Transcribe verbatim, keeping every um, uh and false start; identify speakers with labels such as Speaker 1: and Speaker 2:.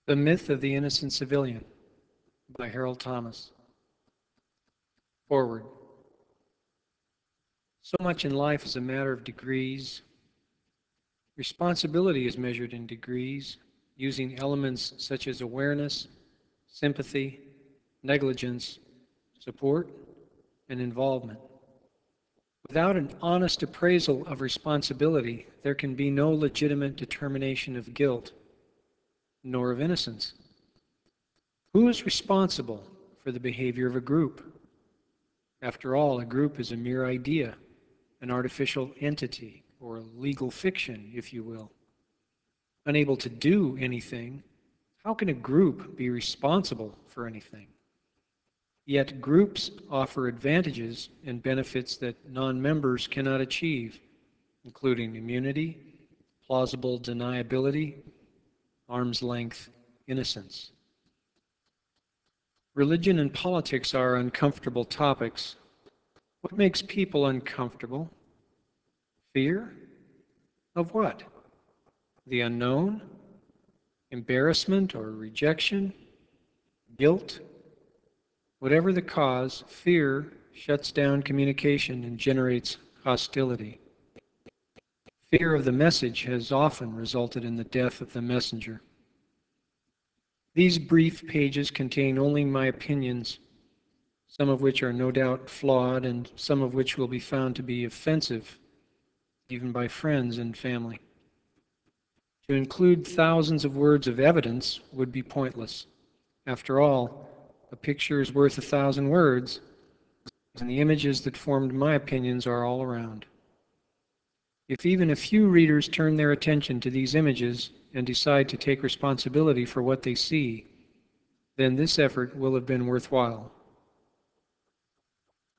Speaker 1: The Myth of the Innocent Civilian by Harold Thomas. Forward. So much in life is a matter of degrees. Responsibility is measured in degrees, using elements such as awareness, sympathy, negligence, support, and involvement. Without an honest appraisal of responsibility, there can be no legitimate determination of guilt, nor of innocence. Who is responsible for the behavior of a group? After all, a group is a mere idea, an artificial entity, or a legal fiction, if you will. Unable to do anything, how can a group be responsible for anything? Yet groups offer advantages and benefits that non-members cannot achieve, including immunity, plausible deniability, arm's length innocence. Religion and politics are uncomfortable topics. What makes people uncomfortable? Fear? Of what? The unknown? Embarrassment or rejection? Guilt? Whatever the cause, fear shuts down communication and generates hostility. Fear of the message has often resulted in the death of the messenger. These brief pages contain only my opinions, some of which are no doubt flawed and some of which will be found to be offensive, even by friends and family. To include thousands of words of evidence would be pointless. After all, a picture is worth a thousand words, and the images that formed my opinions are all around. If even a few readers turn their attention to these images and decide to take responsibility for what they see, then this effort will have been worthwhile.